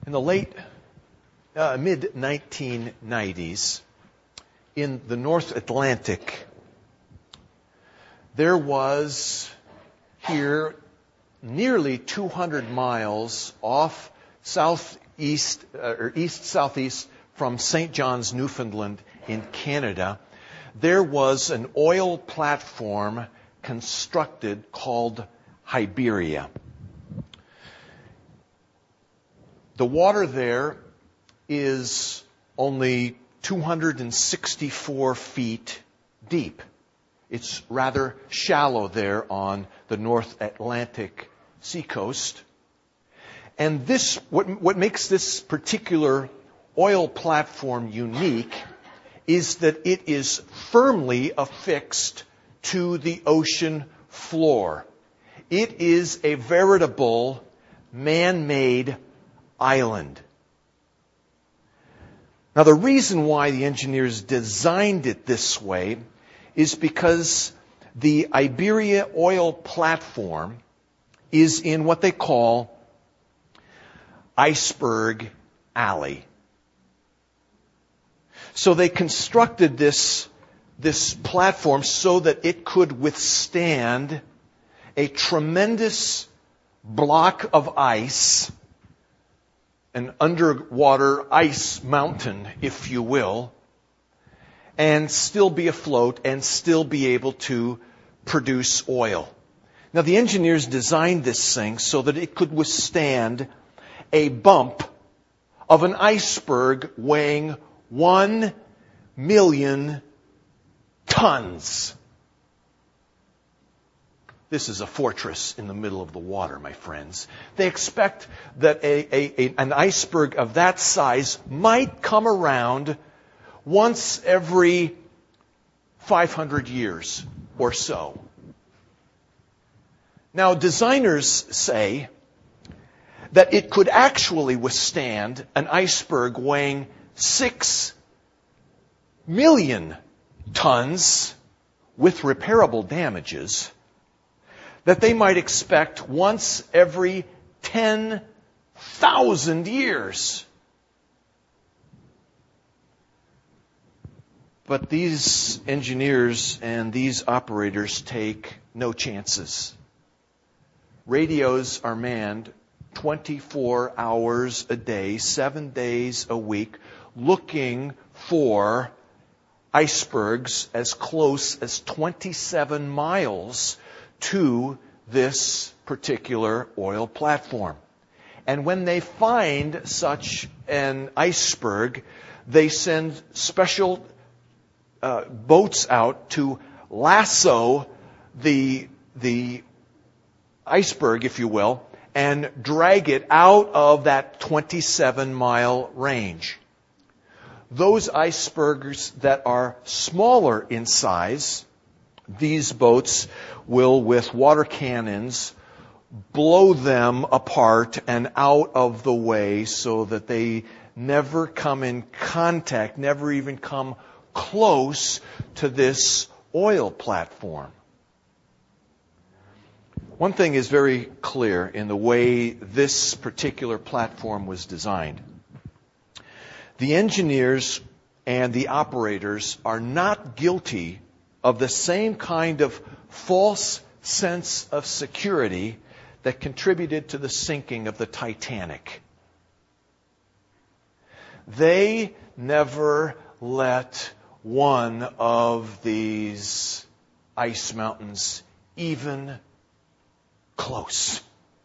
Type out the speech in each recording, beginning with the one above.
In the mid-1990s, in the North Atlantic, there was here nearly 200 miles off east-southeast from St. John's, Newfoundland in Canada, there was an oil platform constructed called Hiberia. The water there is only 264 feet deep. It's rather shallow there on the North Atlantic seacoast. And what makes this particular oil platform unique is that it is firmly affixed to the ocean floor. It is a veritable man-made island. Now, the reason why the engineers designed it this way is because the Hiberia oil platform is in what they call Iceberg Alley. So they constructed this platform so that it could withstand a tremendous block of ice, an underwater ice mountain, if you will, and still be afloat and still be able to produce oil. Now, the engineers designed this thing so that it could withstand a bump of an iceberg weighing 1 million tons. This is a fortress in the middle of the water, my friends. They expect that an iceberg of that size might come around once every 500 years or so. Now, designers say that it could actually withstand an iceberg weighing 6 million tons with repairable damages, that they might expect once every 10,000 years. But these engineers and these operators take no chances. Radios are manned 24 hours a day, 7 days a week, looking for icebergs as close as 27 miles to this particular oil platform. And when they find such an iceberg, they send special boats out to lasso the iceberg, if you will, and drag it out of that 27-mile range. Those icebergs that are smaller in size, these boats will, with water cannons, blow them apart and out of the way so that they never come in contact, never even come close to this oil platform. One thing is very clear in the way this particular platform was designed. The engineers and the operators are not guilty of the same kind of false sense of security that contributed to the sinking of the Titanic. They never let one of these ice mountains even close.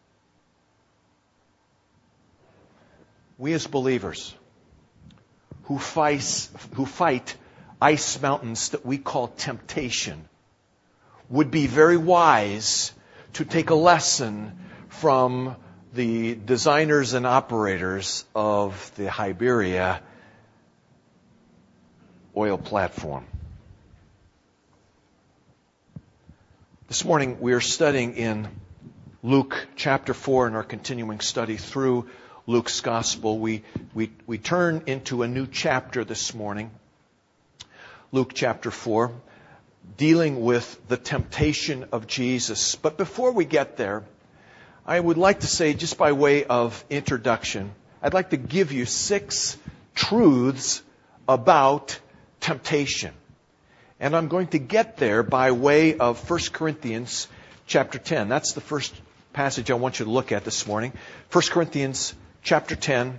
We as believers who fight ice mountains that we call temptation would be very wise to take a lesson from the designers and operators of the Hiberia oil platform. This morning we are studying in Luke chapter 4 in our continuing study through Luke's Gospel. We turn into a new chapter this morning, Luke chapter 4, dealing with the temptation of Jesus. But before we get there, I would like to say, just by way of introduction, I'd like to give you 6 truths about temptation. And I'm going to get there by way of 1 Corinthians chapter 10. That's the first passage I want you to look at this morning. 1 Corinthians chapter 10,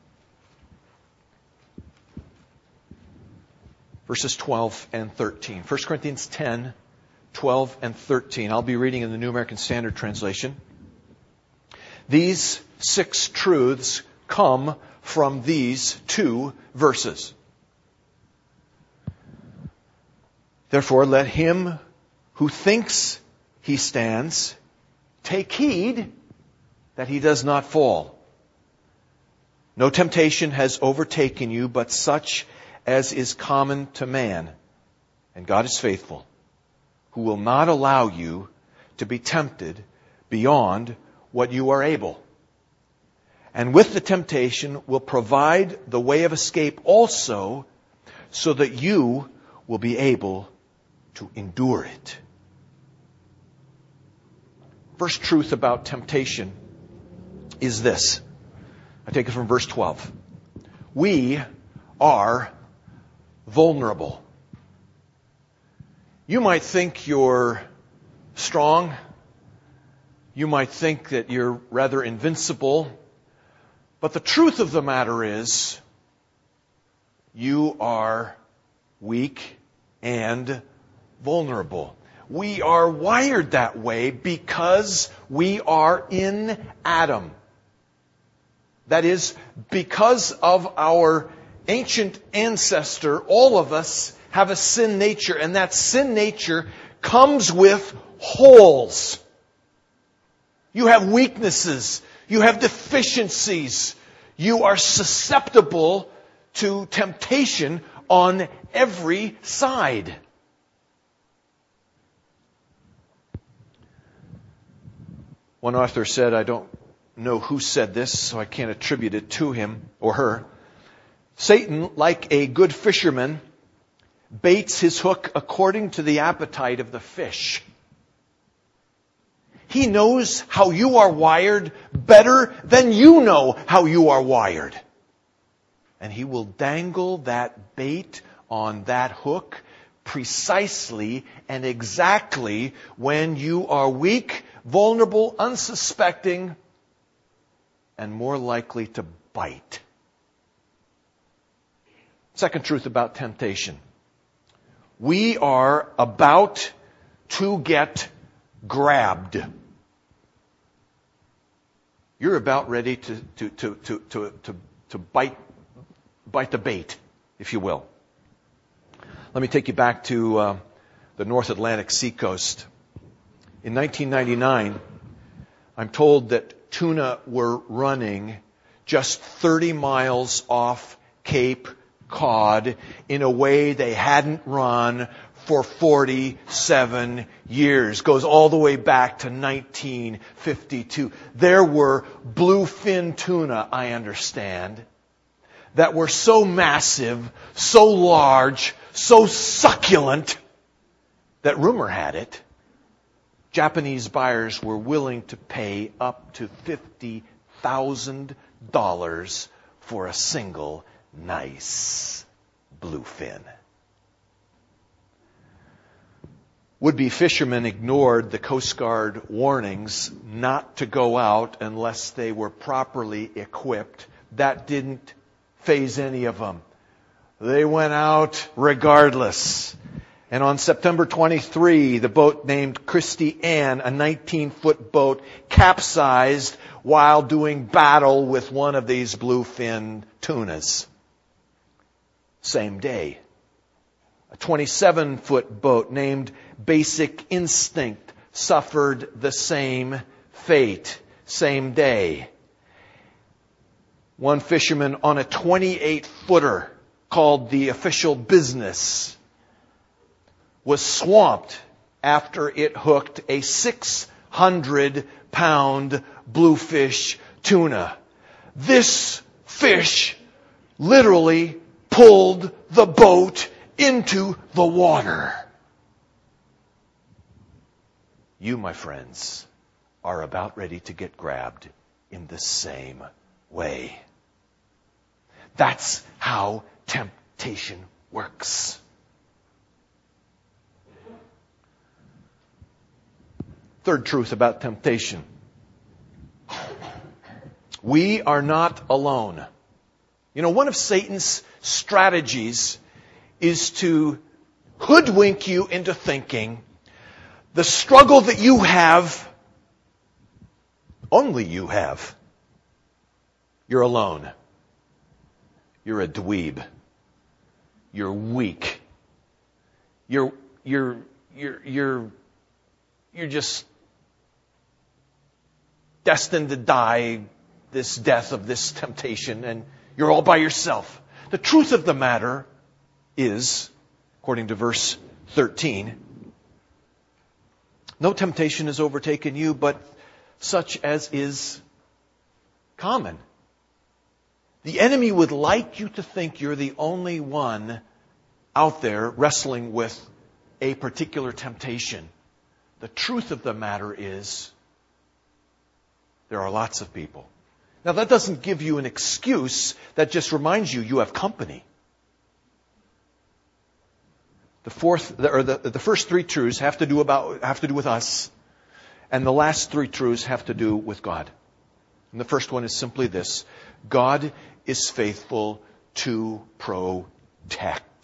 verses 12 and 13. 1 Corinthians 10, 12 and 13. I'll be reading in the New American Standard Translation. These 6 truths come from these 2 verses. Therefore, let him who thinks he stands take heed that he does not fall. No temptation has overtaken you, but such as is common to man. And God is faithful, who will not allow you to be tempted beyond what you are able. And with the temptation will provide the way of escape also, so that you will be able to endure it. First truth about temptation is this. I take it from verse 12. We are vulnerable. You might think you're strong. You might think that you're rather invincible. But the truth of the matter is, you are weak and vulnerable. We are wired that way because we are in Adam. That is, because of our ancient ancestor, all of us have a sin nature, and that sin nature comes with holes. You have weaknesses. You have deficiencies. You are susceptible to temptation on every side. One author said, I don't know who said this, so I can't attribute it to him or her. Satan, like a good fisherman, baits his hook according to the appetite of the fish. He knows how you are wired better than you know how you are wired. And he will dangle that bait on that hook precisely and exactly when you are weak, vulnerable, unsuspecting, and more likely to bite. Second truth about temptation. We are about to get grabbed. You're about ready to bite the bait, if you will. Let me take you back to the North Atlantic seacoast. In 1999, I'm told that tuna were running just 30 miles off Cape Cod in a way they hadn't run for 47 years. Goes all the way back to 1952. There were bluefin tuna, I understand, that were so massive, so large, so succulent, that rumor had it, Japanese buyers were willing to pay up to $50,000 for a single nice bluefin. Would-be fishermen ignored the Coast Guard warnings not to go out unless they were properly equipped. That didn't faze any of them. They went out regardless. And on September 23, the boat named Christy Ann, a 19-foot boat, capsized while doing battle with one of these bluefin tunas. Same day, a 27-foot boat named Basic Instinct suffered the same fate. Same day. One fisherman on a 28-footer called the Official Business was swamped after it hooked a 600-pound bluefish tuna. This fish literally pulled the boat into the water. You, my friends, are about ready to get grabbed in the same way. That's how temptation works. Third truth about temptation. We are not alone. You know, one of Satan's strategies is to hoodwink you into thinking the struggle that you have, only you have. You're alone. You're a dweeb. You're weak. You're just destined to die this death of this temptation, and you're all by yourself. The truth of the matter is, according to verse 13, no temptation has overtaken you, but such as is common. The enemy would like you to think you're the only one out there wrestling with a particular temptation. The truth of the matter is, there are lots of people. Now, that doesn't give you an excuse. That just reminds you you have company. The first three truths have to do with us, and the last three truths have to do with God. And the first one is simply this: God is faithful to protect.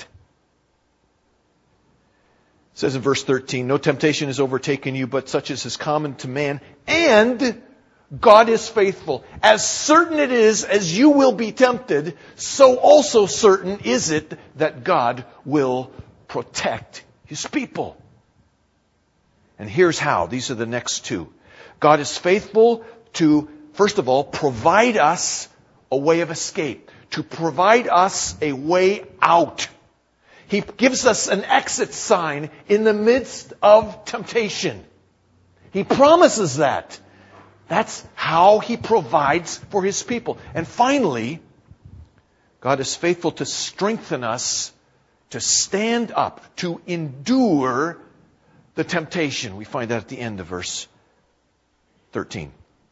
It says in verse 13, no temptation has overtaken you, but such as is common to man, and God is faithful. As certain it is as you will be tempted, so also certain is it that God will protect His people. And here's how. These are the next two. God is faithful to, first of all, provide us a way of escape. To provide us a way out. He gives us an exit sign in the midst of temptation. He promises that. That's how He provides for His people. And finally, God is faithful to strengthen us to stand up, to endure the temptation. We find that at the end of verse 13.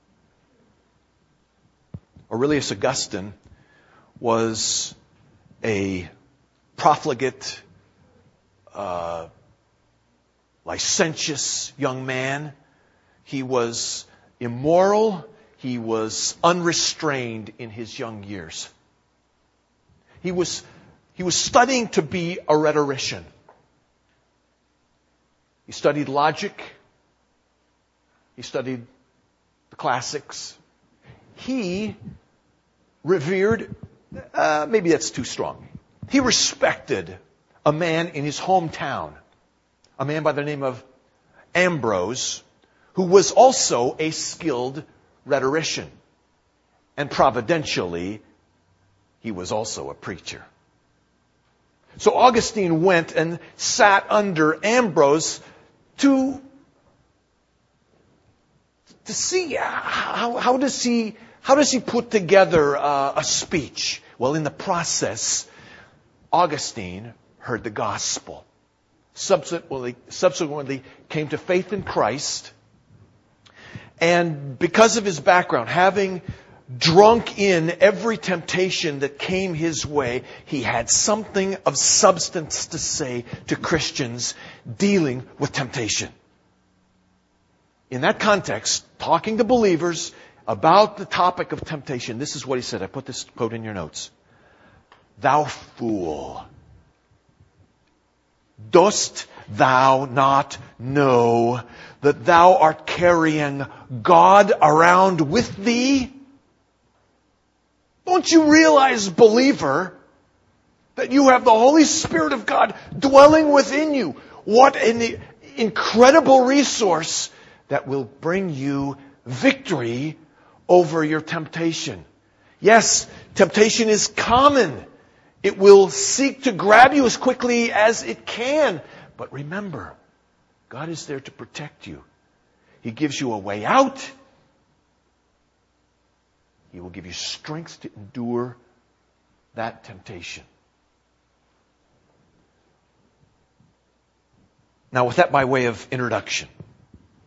Aurelius Augustine was a profligate, licentious young man. He was immoral. He was unrestrained in his young years. He was studying to be a rhetorician. He studied logic. He studied the classics. He revered, maybe that's too strong. He respected a man in his hometown, a man by the name of Ambrose, who was also a skilled rhetorician. And providentially, he was also a preacher. So Augustine went and sat under Ambrose to see how does he put together a speech. Well, in the process, Augustine heard the gospel. Subsequently came to faith in Christ. And because of his background, having drunk in every temptation that came his way, he had something of substance to say to Christians dealing with temptation. In that context, talking to believers about the topic of temptation, this is what he said. I put this quote in your notes. Thou fool, dost thou not know that thou art carrying God around with thee? Don't you realize, believer, that you have the Holy Spirit of God dwelling within you? What an incredible resource that will bring you victory over your temptation. Yes, temptation is common. It will seek to grab you as quickly as it can. But remember, God is there to protect you. He gives you a way out. He will give you strength to endure that temptation. Now, with that by way of introduction,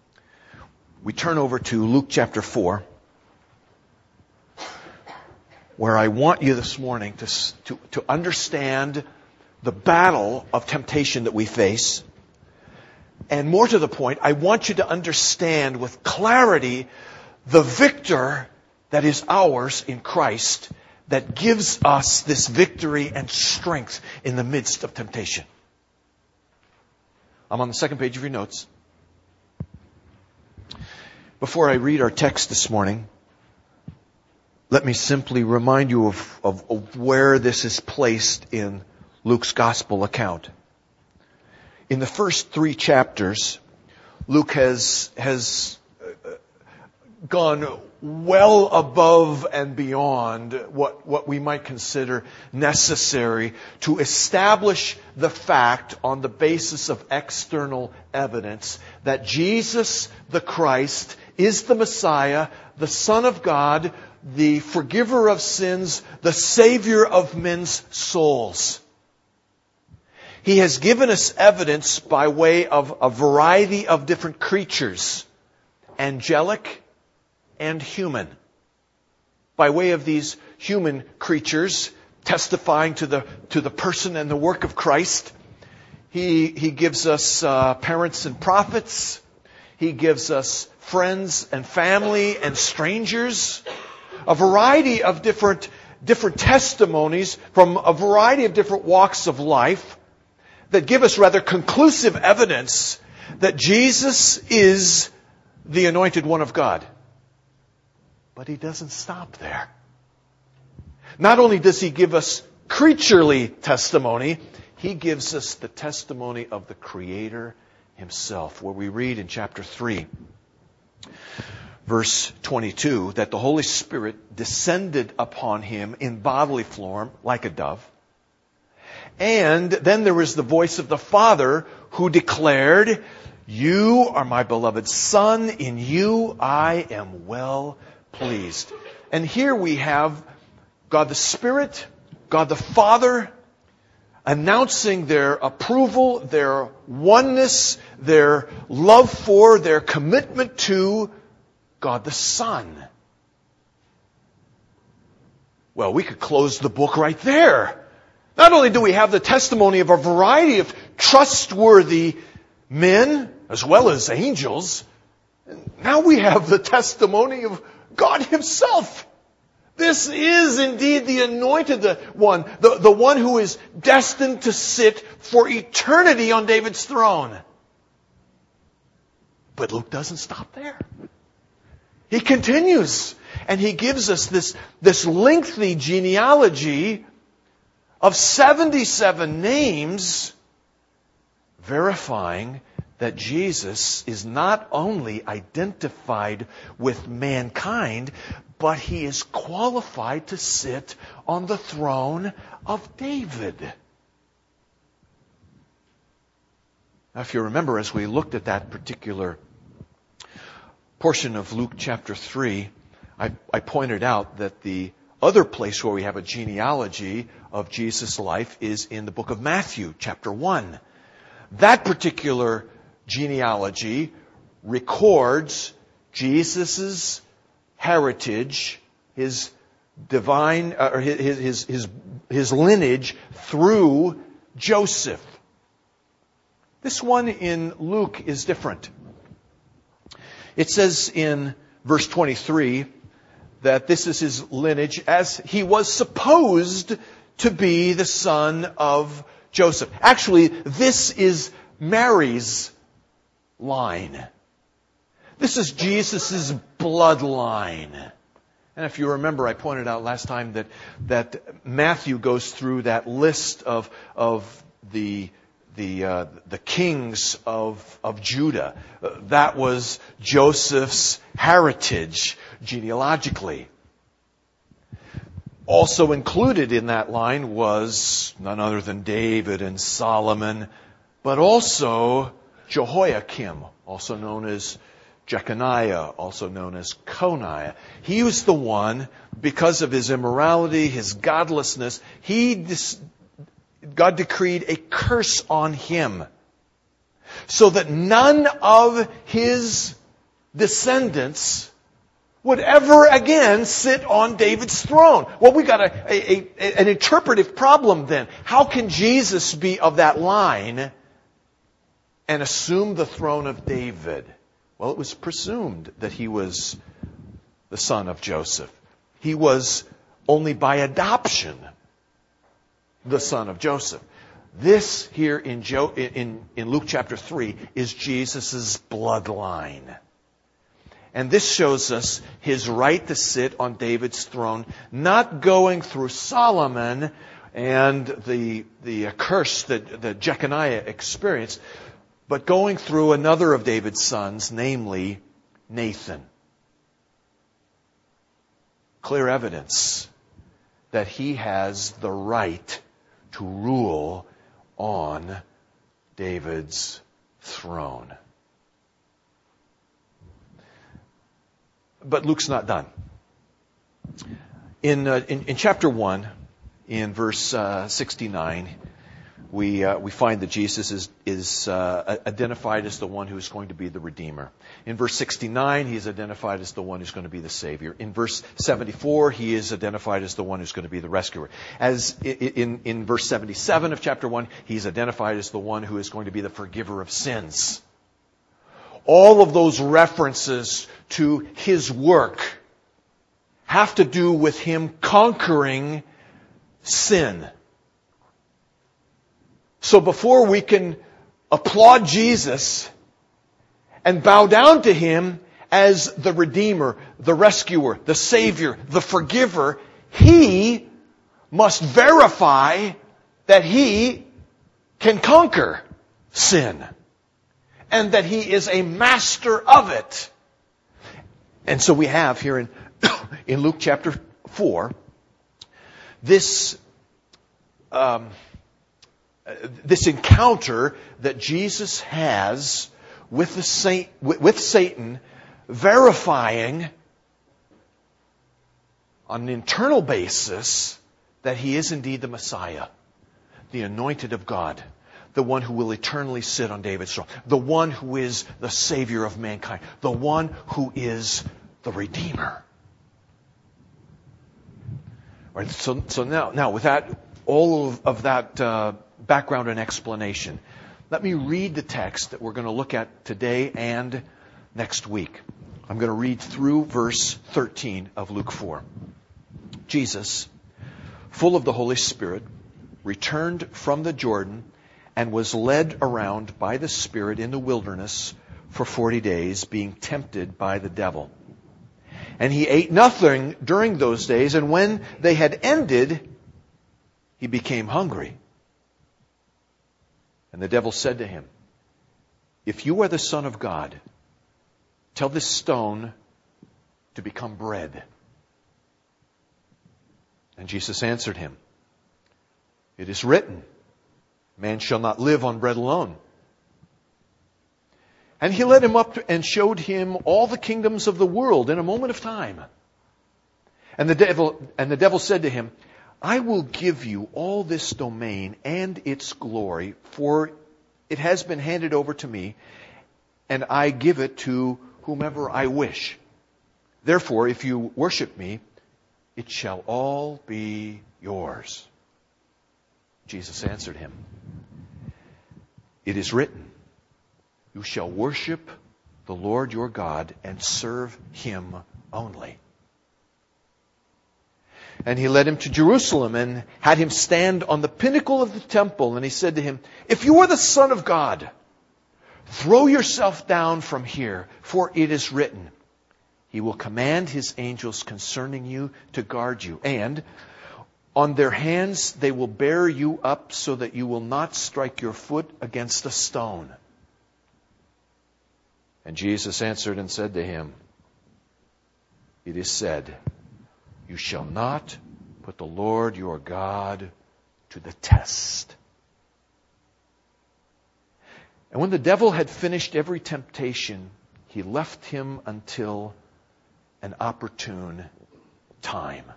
we turn over to Luke chapter 4. where I want you this morning to understand the battle of temptation that we face. And more to the point, I want you to understand with clarity the victor that is ours in Christ that gives us this victory and strength in the midst of temptation. I'm on the second page of your notes. Before I read our text this morning, let me simply remind you of where this is placed in Luke's gospel account. In the first 3 chapters, Luke has gone well above and beyond what we might consider necessary to establish the fact on the basis of external evidence that Jesus the Christ is the Messiah, the Son of God, the forgiver of sins, the Savior of men's souls. He has given us evidence by way of a variety of different creatures, angelic and human. By way of these human creatures testifying to the person and the work of Christ, He gives us parents and prophets. He gives us friends and family and strangers. A variety of different testimonies from a variety of different walks of life that give us rather conclusive evidence that Jesus is the anointed one of God. But He doesn't stop there. Not only does He give us creaturely testimony, He gives us the testimony of the Creator Himself, where we read in chapter 3, verse 22, that the Holy Spirit descended upon Him in bodily form like a dove. And then there was the voice of the Father who declared, "You are my beloved Son, in you I am well pleased." And here we have God the Spirit, God the Father, announcing their approval, their oneness, their love for, their commitment to God the Son. Well, we could close the book right there. Not only do we have the testimony of a variety of trustworthy men, as well as angels, now we have the testimony of God Himself. This is indeed the anointed one, the one who is destined to sit for eternity on David's throne. But Luke doesn't stop there. He continues, and he gives us this lengthy genealogy of 77 names, verifying that Jesus is not only identified with mankind, but He is qualified to sit on the throne of David. Now, if you remember, as we looked at that particular portion of Luke chapter 3, I pointed out that the other place where we have a genealogy of Jesus' life is in the book of Matthew, chapter 1. That particular genealogy records Jesus' heritage, His divine, or his lineage through Joseph. This one in Luke is different. It says in verse 23 that this is his lineage as he was supposed to be the son of Joseph. Actually, this is Mary's line. This is Jesus' bloodline. And if you remember, I pointed out last time that Matthew goes through that list of the kings of Judah. That was Joseph's heritage genealogically. Also included in that line was none other than David and Solomon, but also Jehoiakim, also known as Jeconiah, also known as Coniah. He was the one, because of his immorality, his godlessness, God decreed a curse on him, so that none of his descendants would ever again sit on David's throne. Well, we got an interpretive problem then. How can Jesus be of that line and assume the throne of David? Well, it was presumed that he was the son of Joseph. He was only by adoption the son of Joseph. This here in Luke chapter 3 is Jesus' bloodline. And this shows us his right to sit on David's throne, not going through Solomon and the curse that Jeconiah experienced, but going through another of David's sons, namely Nathan. Clear evidence that he has the right to rule on David's throne. But Luke's not done. In chapter 1, in verse 69, we find that Jesus is identified as the one who is going to be the Redeemer. In verse 69, he is identified as the one who's going to be the Savior. In verse 74, he is identified as the one who's going to be the Rescuer. As in verse 77 of chapter 1, he's identified as the one who is going to be the Forgiver of sins. All of those references to his work have to do with him conquering sin. So before we can applaud Jesus and bow down to him as the Redeemer, the Rescuer, the Savior, the Forgiver, he must verify that he can conquer sin and that he is a master of it. And so we have here in Luke chapter 4 this encounter that Jesus has with Satan, verifying on an internal basis that he is indeed the Messiah, the anointed of God, the one who will eternally sit on David's throne, the one who is the Savior of mankind, the one who is the Redeemer. All right, so now with that, all of that background and explanation, let me read the text that we're going to look at today and next week. I'm going to read through verse 13 of Luke 4. Jesus, full of the Holy Spirit, returned from the Jordan and was led around by the Spirit in the wilderness for 40 days, being tempted by the devil. And he ate nothing during those days, and when they had ended, he became hungry. And the devil said to him, "If you are the Son of God, tell this stone to become bread." And Jesus answered him, "It is written, man shall not live on bread alone." And he led him up and showed him all the kingdoms of the world in a moment of time. And the devil said to him, "I will give you all this domain and its glory, for it has been handed over to me, and I give it to whomever I wish. Therefore, if you worship me, it shall all be yours." Jesus answered him, "It is written, you shall worship the Lord your God and serve him only." And he led him to Jerusalem and had him stand on the pinnacle of the temple. And he said to him, "If you are the Son of God, throw yourself down from here, for it is written, he will command his angels concerning you to guard you. And on their hands they will bear you up so that you will not strike your foot against a stone." And Jesus answered and said to him, "It is said, you shall not put the Lord your God to the test." And when the devil had finished every temptation, he left him until an opportune time.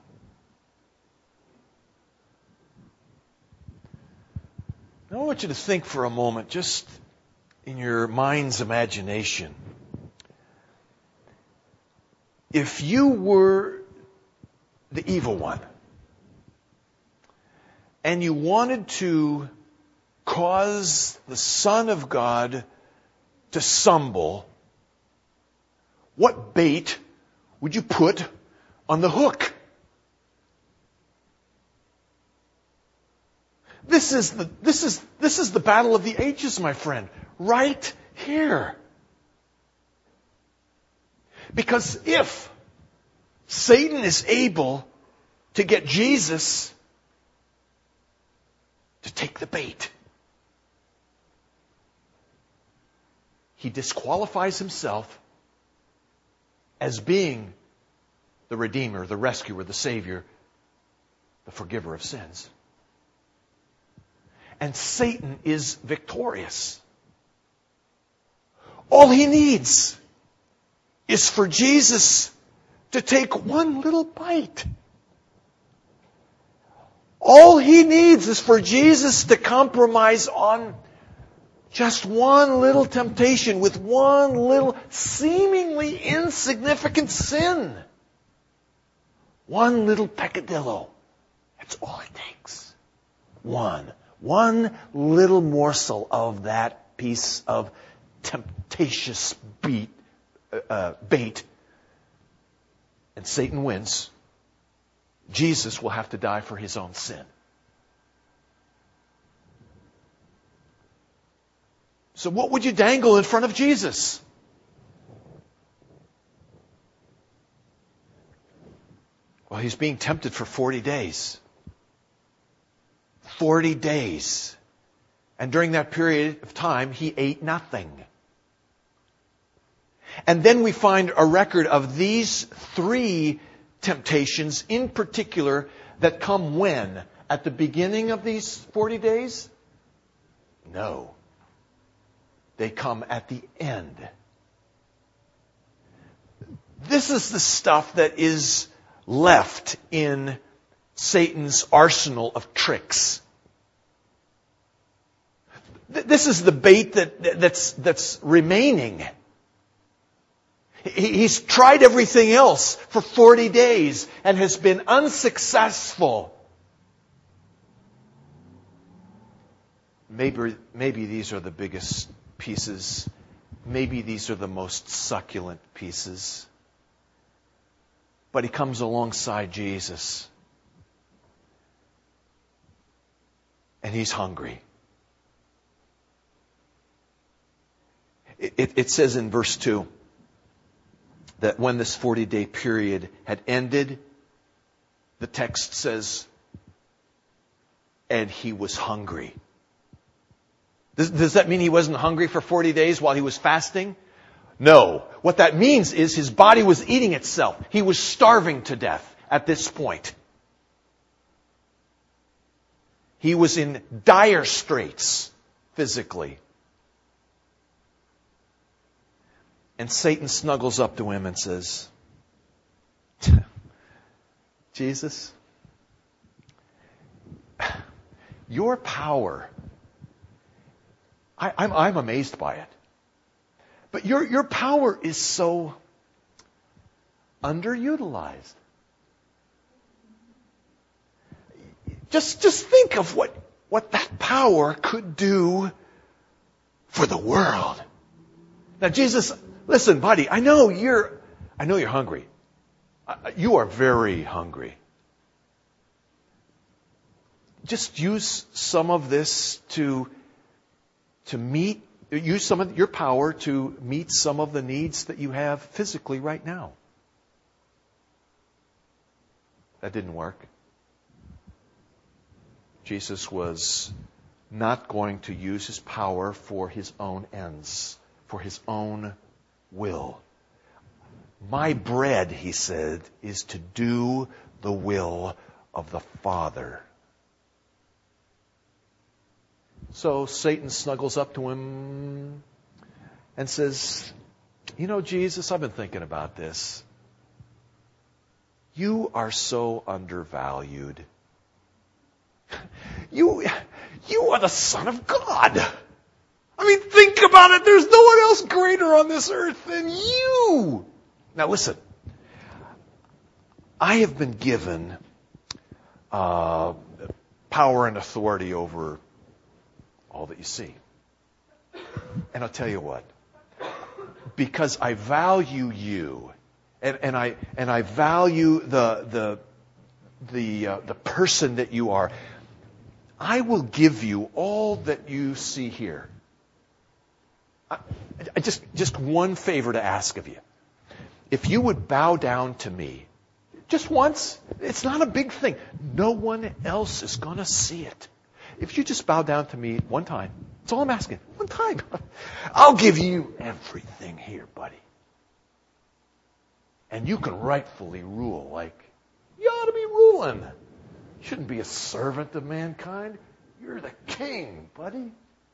Now I want you to think for a moment, just in your mind's imagination. if you were the evil one and you wanted to cause the Son of God to stumble, what bait would you put on the hook? This is the battle of the ages, my friend, right here. Because if Satan is able to get Jesus to take the bait, he disqualifies himself as being the Redeemer, the Rescuer, the Savior, the Forgiver of sins. And Satan is victorious. All he needs is for Jesus to take one little bite. All he needs is for Jesus to compromise on just one little temptation with one little seemingly insignificant sin. One little peccadillo. That's all it takes. One little morsel of that piece of temptatious bait, and Satan wins. Jesus will have to die for his own sin. So what would you dangle in front of Jesus? Well, he's being tempted for 40 days. 40 days. And during that period of time, he ate nothing. And then we find a record of these 3 temptations in particular that come when? At the beginning of these 40 days? No. They come at the end. This is the stuff that is left in Satan's arsenal of tricks. This is the bait that's remaining. He's tried everything else for 40 days and has been unsuccessful. Maybe these are the biggest pieces. Maybe these are the most succulent pieces. But he comes alongside Jesus. And he's hungry. It says in verse 2 that when this 40-day period had ended, the text says, and he was hungry. Does that mean he wasn't hungry for 40 days while he was fasting? No. What that means is his body was eating itself. He was starving to death at this point. He was in dire straits physically. And Satan snuggles up to him and says, Jesus, your power, I'm amazed by it. But your power is so underutilized. Just think of what that power could do for the world. Now, Jesus, listen, buddy, I know you're hungry. You are very hungry. Just use some of this to use some of your power to meet some of the needs that you have physically right now. That didn't work. Jesus was not going to use his power for his own ends, for his own will. My bread, he said, is to do the will of the Father. So Satan snuggles up to him and says, Jesus, I've been thinking about this. You are so undervalued. You are the Son of God. I mean, think about it. There's no one else greater on this earth than you. Now listen, I have been given power and authority over all that you see. And I'll tell you what, because I value you, and I value the person that you are, I will give you all that you see here. I just one favor to ask of you. If you would bow down to me, just once, it's not a big thing. No one else is going to see it. If you just bow down to me one time, that's all I'm asking. One time. I'll give you everything here, buddy. And you can rightfully rule like you ought to be ruling. You shouldn't be a servant of mankind. You're the king, buddy.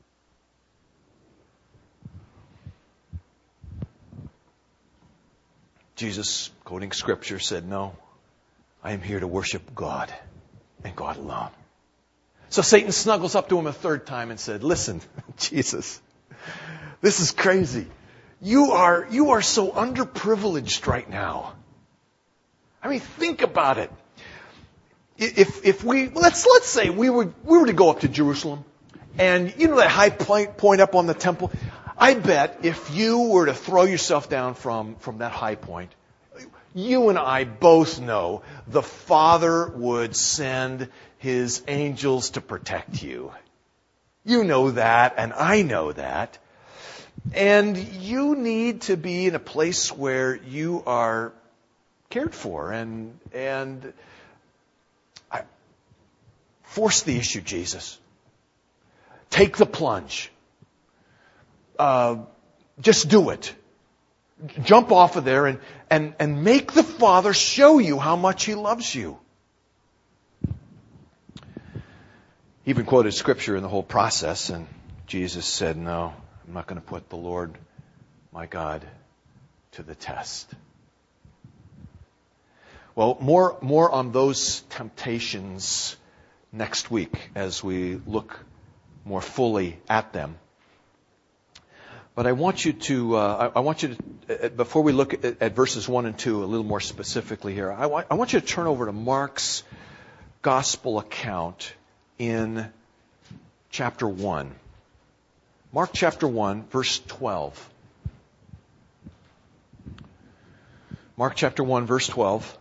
Jesus, quoting Scripture, said, no, I am here to worship God and God alone. So Satan snuggles up to him a third time and said, listen, Jesus, this is crazy. You are so underprivileged right now. I mean, think about it. If we, let's say we were to go up to Jerusalem, and you know that high point up on the temple? I bet if you were to throw yourself down from that high point, you and I both know the Father would send His angels to protect you. You know that, and I know that. And you need to be in a place where you are cared for, and force the issue, Jesus. Take the plunge. Just do it. Jump off of there and make the Father show you how much He loves you. He even quoted Scripture in the whole process, and Jesus said, no, I'm not going to put the Lord, my God, to the test. Well, more on those temptations next week as we look more fully at them. But I want you to, before we look at verses 1 and 2 a little more specifically here, I want you to turn over to Mark's gospel account in chapter 1. Mark chapter 1, verse 12. Mark chapter 1, verse 12.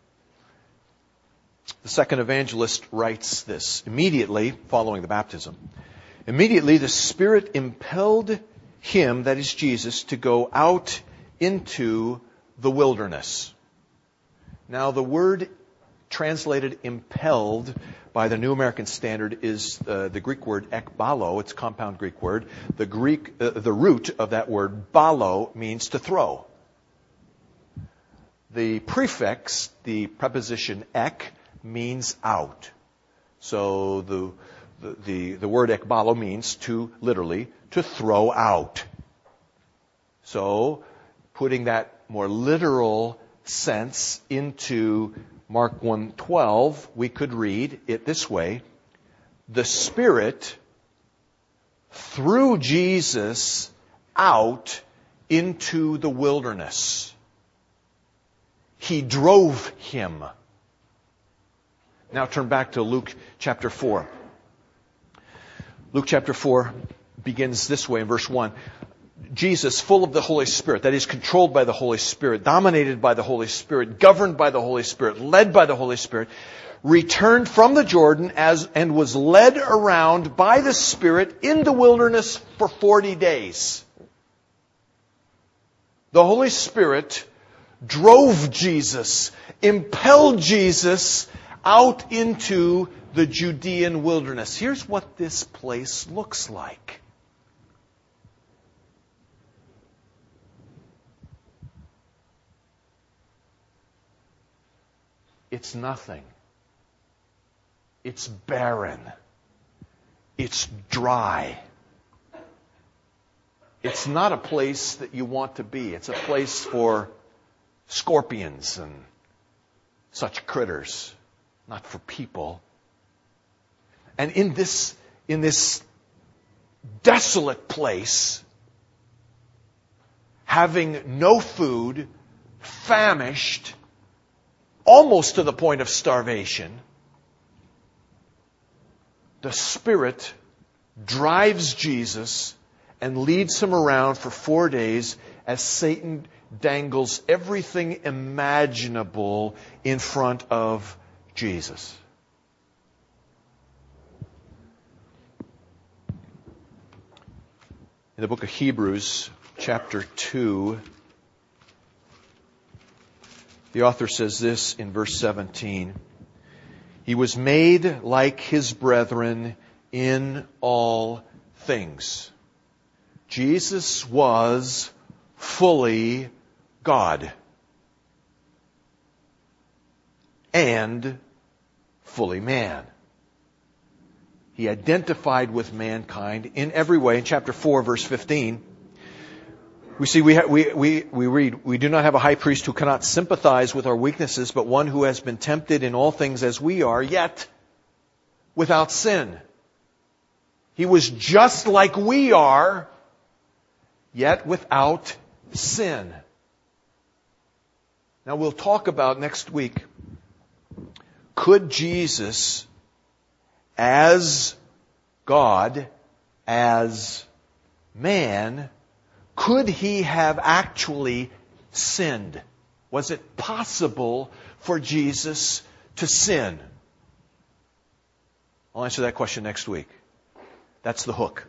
The second evangelist writes this. Immediately, following the baptism, immediately the Spirit impelled him, that is Jesus, to go out into the wilderness. Now the word translated impelled by the New American Standard is the Greek word ekbalo. It's a compound Greek word. The root of that word balo means to throw. The prefix, the preposition ek, means out. So the word ekbalo means to literally to throw out. So putting that more literal sense into Mark 1:12, we could read it this way: the Spirit threw Jesus out into the wilderness. He drove him. Now turn back to Luke chapter 4. Luke chapter 4 begins this way in verse 1. Jesus, full of the Holy Spirit, that is, controlled by the Holy Spirit, dominated by the Holy Spirit, governed by the Holy Spirit, led by the Holy Spirit, returned from the Jordan and was led around by the Spirit in the wilderness for 40 days. The Holy Spirit drove Jesus, impelled Jesus out into the Judean wilderness. Here's what this place looks like. It's nothing. It's barren. It's dry. It's not a place that you want to be. It's a place for scorpions and such critters, not for people. And in this desolate place, having no food, famished, almost to the point of starvation, the Spirit drives Jesus and leads him around for 4 days as Satan dangles everything imaginable in front of Jesus. In the book of Hebrews, chapter 2, the author says this in verse 17. He was made like his brethren in all things. Jesus was fully God and fully man. He identified with mankind in every way. In chapter 4, verse 15, we see we read, "We do not have a high priest who cannot sympathize with our weaknesses, but one who has been tempted in all things as we are, yet without sin." He was just like we are, yet without sin. Now we'll talk about next week, could Jesus, as God, as man, could he have actually sinned? Was it possible for Jesus to sin? I'll answer that question next week. That's the hook.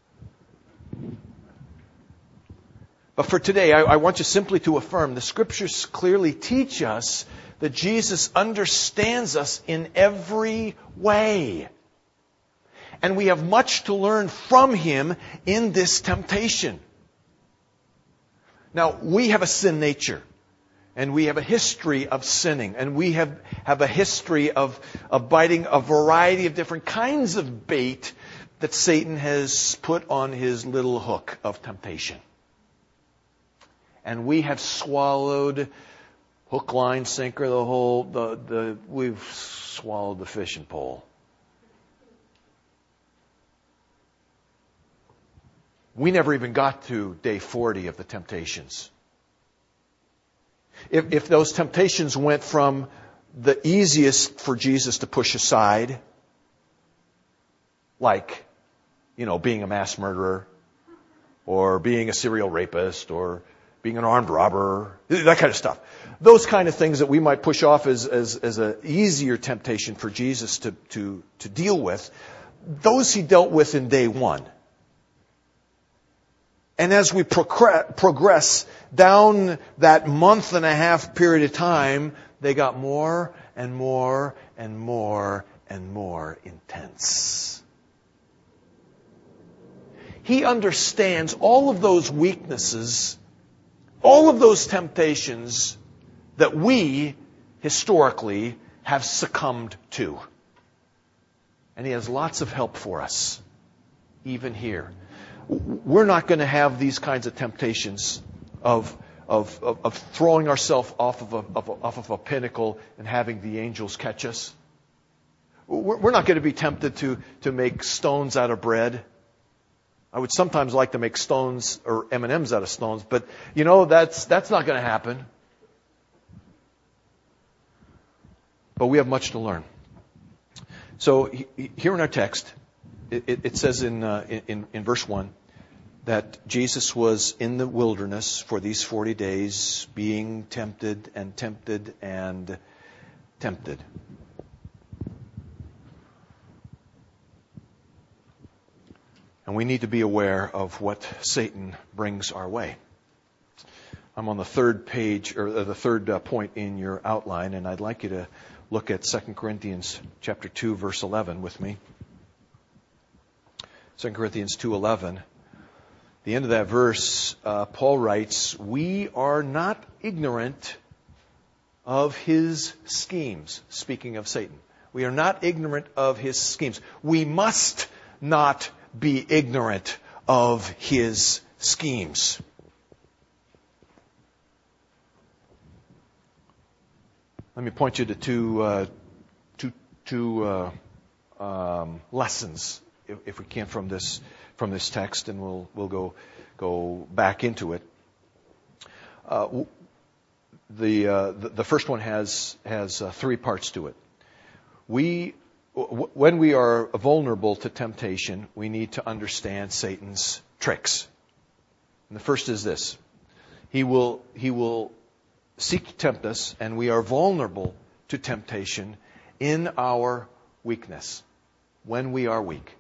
But for today, I want you simply to affirm the Scriptures clearly teach us that Jesus understands us in every way. And we have much to learn from Him in this temptation. Now, we have a sin nature. And we have a history of sinning. And we have a history of biting a variety of different kinds of bait that Satan has put on his little hook of temptation. And we have swallowed hook, line, sinker, we've swallowed the fishing pole. We never even got to day 40 of the temptations. If those temptations went from the easiest for Jesus to push aside, like, being a mass murderer, or being a serial rapist, or being an armed robber, that kind of stuff. Those kind of things that we might push off as an easier temptation for Jesus to deal with, those He dealt with in day 1. And as we progress down that month and a half period of time, they got more and more and more and more intense. He understands all of those weaknesses, all of those temptations that we, historically, have succumbed to. And He has lots of help for us, even here. We're not going to have these kinds of temptations of throwing ourselves off of a pinnacle and having the angels catch us. We're not going to be tempted to make stones out of bread. I would sometimes like to make stones or M&Ms out of stones, but that's not going to happen. But we have much to learn. So here in our text, it says in verse 1 that Jesus was in the wilderness for these 40 days, being tempted and tempted and tempted. And we need to be aware of what Satan brings our way. I'm on the third page, or the third point in your outline, and I'd like you to look at 2 Corinthians chapter 2, verse 11 with me. 2 Corinthians 2:11. The end of that verse, Paul writes, "We are not ignorant of his schemes." Speaking of Satan. We are not ignorant of his schemes. We must not be ignorant of his schemes. Let me point you to two lessons, if we can, from this text, and we'll go back into it. The first one has 3 parts to it. When we are vulnerable to temptation, we need to understand Satan's tricks. And the first is this: he will seek to tempt us, and we are vulnerable to temptation in our weakness, when we are weak,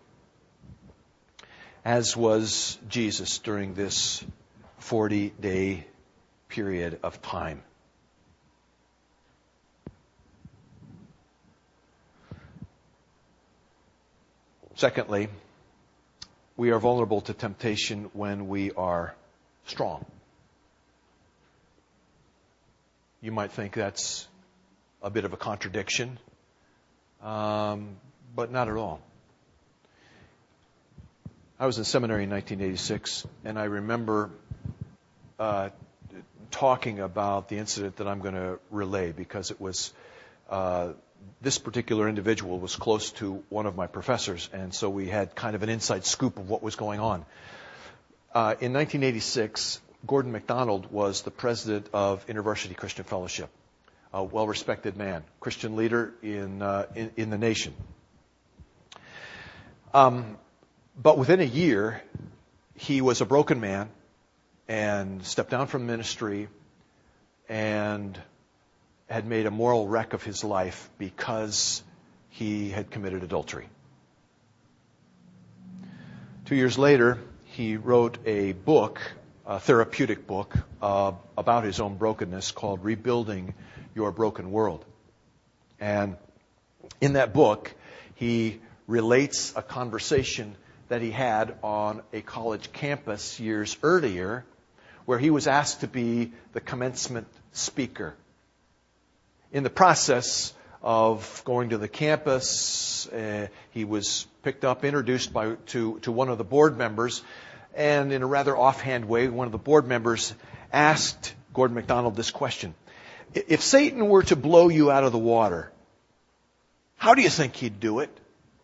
as was Jesus during this 40-day period of time. Secondly, we are vulnerable to temptation when we are strong. You might think that's a bit of a contradiction, but not at all. I was in seminary in 1986, and I remember talking about the incident that I'm going to relay, because it was this particular individual was close to one of my professors, and so we had kind of an inside scoop of what was going on. In 1986, Gordon MacDonald was the president of InterVarsity Christian Fellowship, a well-respected man, Christian leader in the nation. But within a year, he was a broken man and stepped down from ministry and had made a moral wreck of his life because he had committed adultery. 2 years later, he wrote a book, a therapeutic book, about his own brokenness called Rebuilding Your Broken World. And in that book, he relates a conversation that he had on a college campus years earlier, where he was asked to be the commencement speaker. In the process of going to the campus, he was picked up, introduced to one of the board members, and in a rather offhand way, one of the board members asked Gordon MacDonald this question: if Satan were to blow you out of the water, how do you think he'd do it?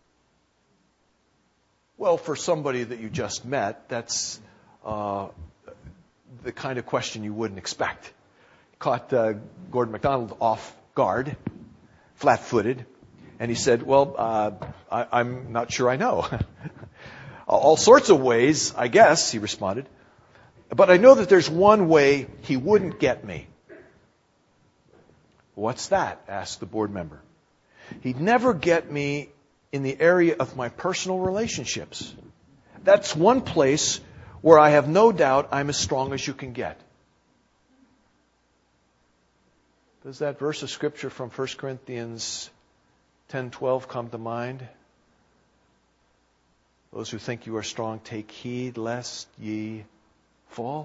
Well, for somebody that you just met, that's the kind of question you wouldn't expect. Caught Gordon MacDonald off guard, flat-footed, and he said, well, I'm not sure I know. All sorts of ways, I guess, he responded. But I know that there's one way he wouldn't get me. What's that? Asked the board member. He'd never get me in the area of my personal relationships. That's one place where I have no doubt I'm as strong as you can get. Does that verse of Scripture from 1 Corinthians 10:12 come to mind? Those who think you are strong, take heed lest ye fall.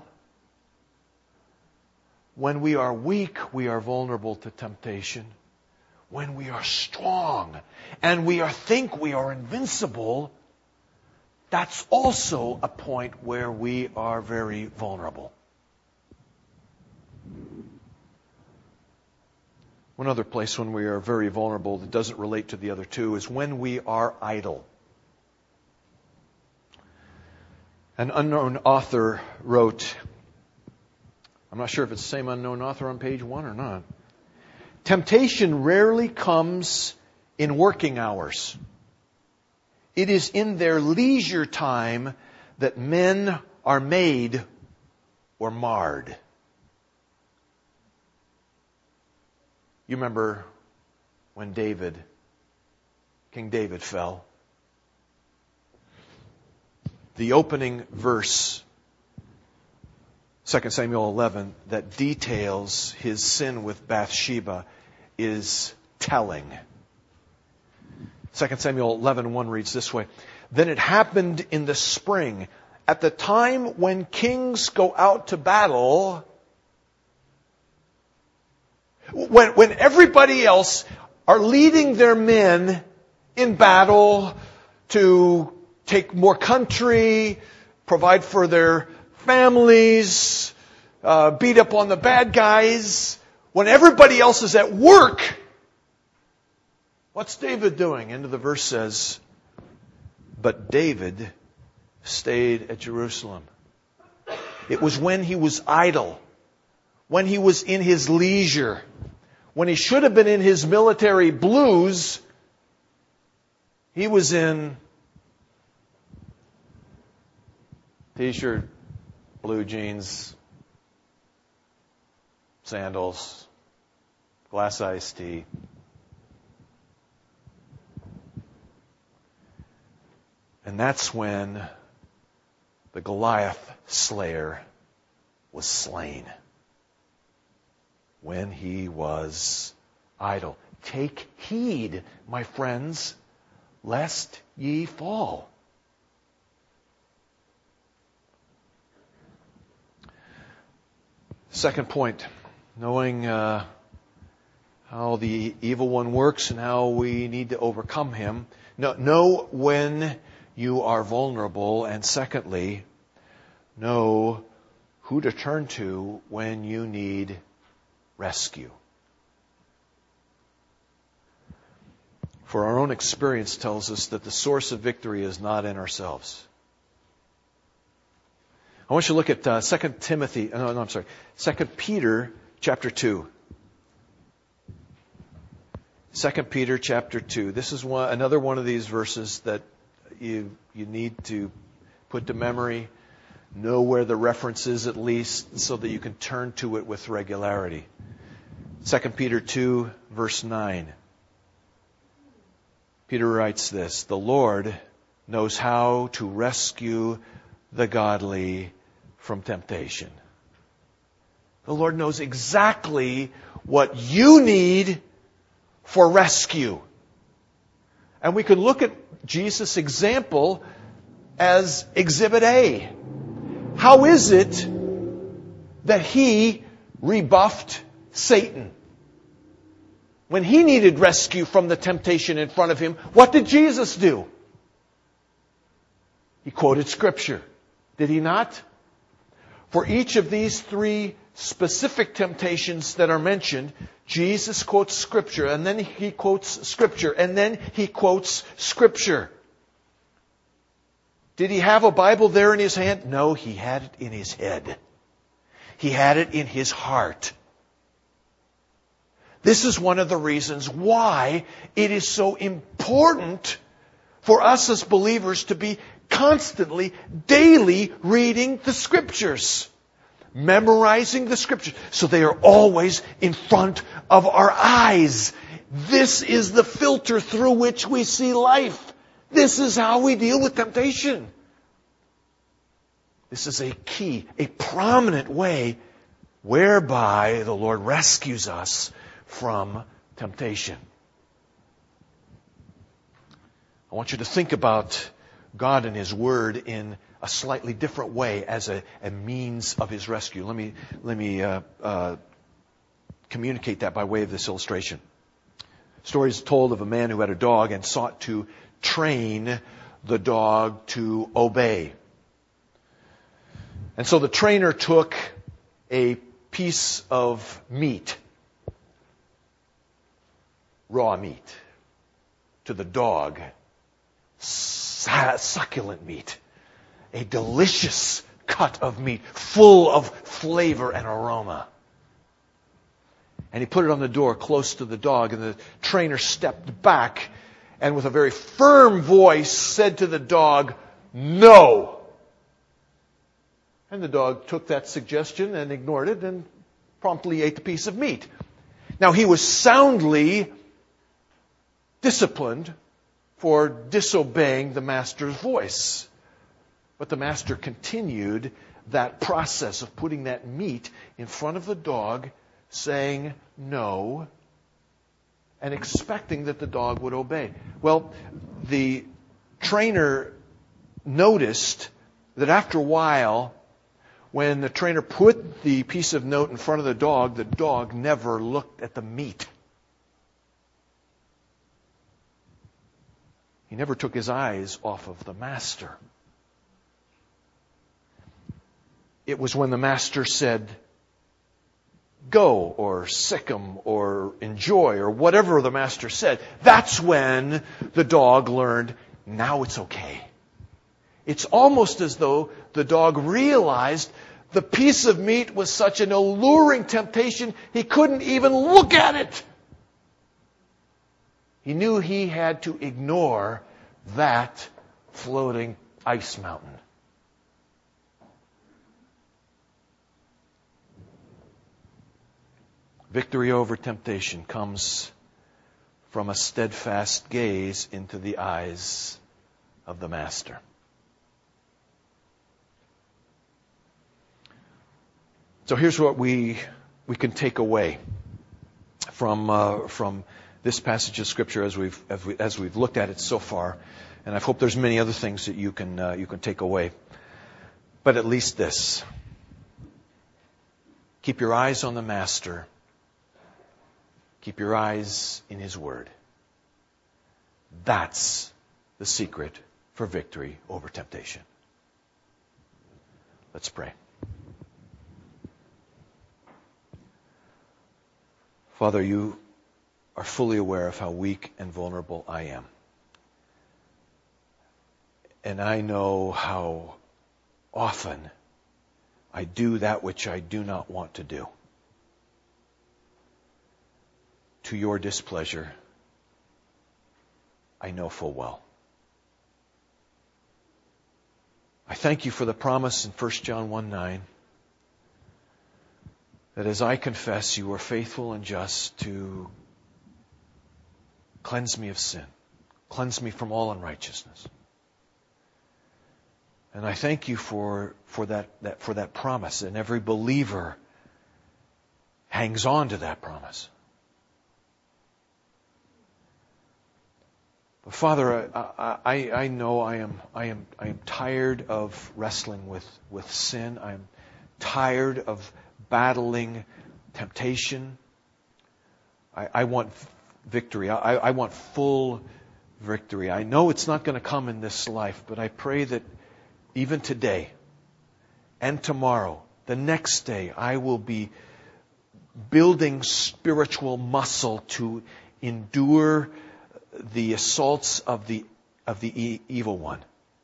When we are weak, we are vulnerable to temptation. When we are strong and we think we are invincible, that's also a point where we are very vulnerable. One other place when we are very vulnerable that doesn't relate to the other two is when we are idle. An unknown author wrote, I'm not sure if it's the same unknown author on page 1 or not. Temptation rarely comes in working hours. It is in their leisure time that men are made or marred. You remember when King David fell? The opening verse, 2 Samuel 11, that details his sin with Bathsheba is telling. 2 Samuel 11:1 reads this way: Then it happened in the spring, at the time when kings go out to battle, when everybody else are leading their men in battle to take more country, provide for their families, beat up on the bad guys. When everybody else is at work, what's David doing? End of the verse says, but David stayed at Jerusalem. It was when he was idle, when he was in his leisure, when he should have been in his military blues, he was in T-shirt, blue jeans, sandals, glass iced tea. And that's when the Goliath slayer was slain. When he was idle. Take heed, my friends, lest ye fall. Second point, knowing how the evil one works and how we need to overcome him. Know when you are vulnerable, and secondly, know who to turn to when you need rescue. For our own experience tells us that the source of victory is not in ourselves. I want you to look at 2 Peter chapter 2. 2 Peter chapter 2. This is another one of these verses that you need to put to memory, know where the reference is at least, so that you can turn to it with regularity. 2 Peter 2, verse 9. Peter writes this, "The Lord knows how to rescue the godly from temptation." The Lord knows exactly what you need for rescue. And we can look at Jesus' example as Exhibit A. How is it that he rebuffed Satan? When he needed rescue from the temptation in front of him, what did Jesus do? He quoted Scripture. Did he not? For each of these three specific temptations that are mentioned, Jesus quotes Scripture, and then he quotes Scripture, and then he quotes Scripture. Did he have a Bible there in his hand? No, he had it in his head. He had it in his heart. This is one of the reasons why it is so important for us as believers to be constantly, daily reading the Scriptures. Memorizing the Scriptures, so they are always in front of our eyes. This is the filter through which we see life. This is how we deal with temptation. This is a key, a prominent way whereby the Lord rescues us from temptation. I want you to think about God and His Word in a slightly different way as a means of His rescue. Let me communicate that by way of this illustration. Story is told of a man who had a dog and sought to train the dog to obey. And so the trainer took a piece of meat, raw meat, to the dog, succulent meat, a delicious cut of meat, full of flavor and aroma. And he put it on the door close to the dog, and the trainer stepped back and with a very firm voice said to the dog, "No!" And the dog took that suggestion and ignored it and promptly ate the piece of meat. Now he was soundly disciplined for disobeying the master's voice. But the master continued that process of putting that meat in front of the dog, saying no, and expecting that the dog would obey. Well, the trainer noticed that after a while, when the trainer put the piece of note in front of the dog never looked at the meat. He never took his eyes off of the master. It was when the master said, "Go," or "sick 'em," or "enjoy," or whatever the master said, that's when the dog learned, now it's okay. It's almost as though the dog realized The piece of meat was such an alluring temptation, he couldn't even look at it. He knew he had to ignore that floating ice mountain. Victory over temptation comes from a steadfast gaze into the eyes of the Master. So here's what we can take away from this passage of Scripture as we've looked at it so far, and I hope there's many other things that you can take away. But at least this: keep your eyes on the Master. Keep your eyes in His Word. That's the secret for victory over temptation. Let's pray. Father, you are fully aware of how weak and vulnerable I am. And I know how often I do that which I do not want to do, to your displeasure. I know full well. I thank you for the promise in 1 John 1:9 that as I confess, you are faithful and just to cleanse me of sin, cleanse me from all unrighteousness. And I thank you for that promise, and every believer hangs on to that promise. But Father, I know I am tired of wrestling with sin. I am tired of battling temptation. I want victory. I want full victory. I know it's not going to come in this life, but I pray that even today and tomorrow, the next day, I will be building spiritual muscle to endure the assaults of the evil one.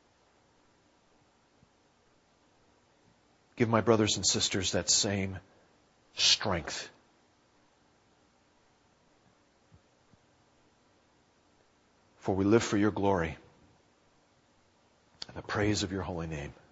Give my brothers and sisters that same strength. For we live for your glory and the praise of your holy name.